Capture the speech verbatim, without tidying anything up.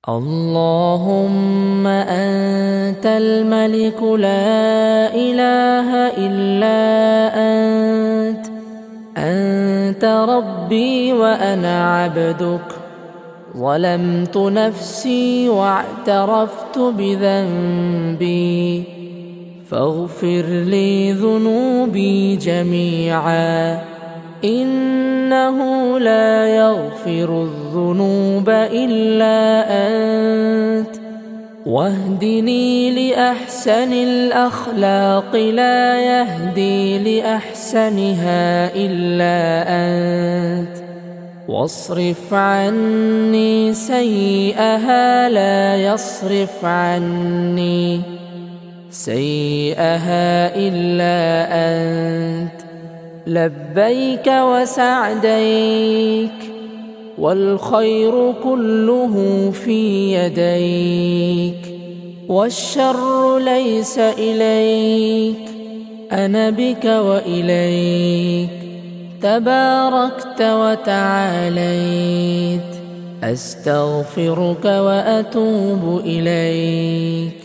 اللهم أنت الملك لا إله إلا أنت، أنت ربي وأنا عبدك، ظلمت نفسي واعترفت بذنبي، فاغفر لي ذنوبي جميعا، إنه لا يغفر الذنوب إلا أنت، واهدني لأحسن الأخلاق لا يهدي لأحسنها إلا أنت، واصرف عني سيئها لا يصرف عني سيئها إلا أنت، لبيك وسعديك، والخير كله في يديك، والشر ليس إليك، أنا بك وإليك، تباركت وتعاليت، أستغفرك وأتوب إليك.